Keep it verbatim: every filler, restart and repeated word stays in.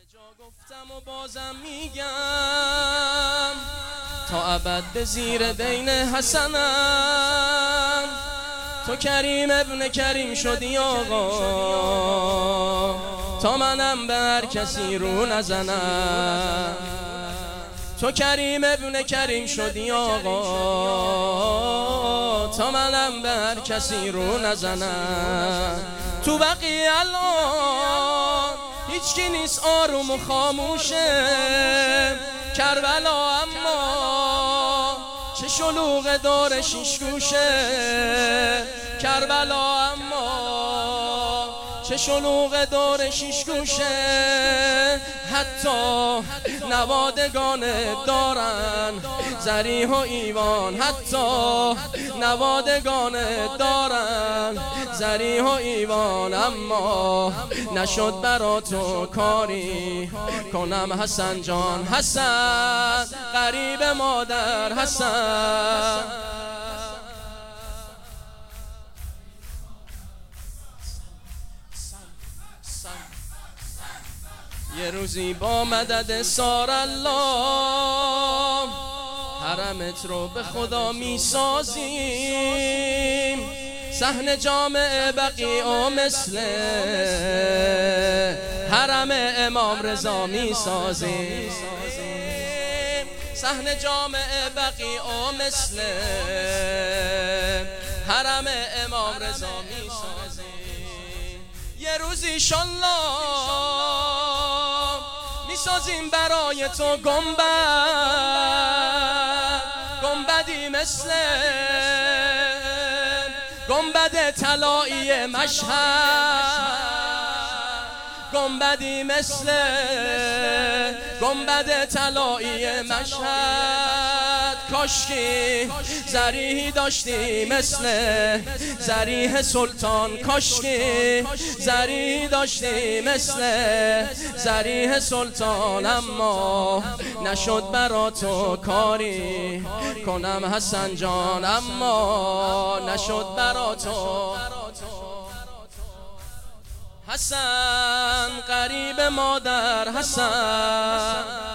جا گفتم و بازم میگم تا ابد به زیر دین حسنم. تو کریم ابن کریم شدی آقا تا منم به هر کسی رو نزنم. تو کریم ابن کریم شدی آقا تا منم به هر کسی رو نزنم. تو بقی الان هیچ کی نیست آروم و خاموشه. کربلا اما چه شلوغ دور شیش گوشه. کربلا اما چه شلوغ دور شیش گوشه. حتی نوادگان دارن ذریح و ایوان. حتی نوادگان دارن ذریح و ایوان. اما نشد برا تو کاری کنم حسن جان. حسن غریب مادر حسن. یه روزی با مدد سار الله حرمت رو به خدا می سازیم. صحن جامع بقیع و مثل حرم امام رضا می سازیم. صحن جامع بقیع و مثل حرم امام رضا می سازیم. یه روزی انشالله میسازیم برای تو گنبد. گنبدی مثل گنبد طلایی مشهد. گنبدی مثل گنبد طلایی مشهد. کاشکی ذریحی داشتی مثل ذریح سلطان. کاشکی ذریحی داشتی مثل ذریح سلطان. اما نشد برا تو کاری کنم حسن جان. اما نشد برا تو حسن غریب مادر حسن.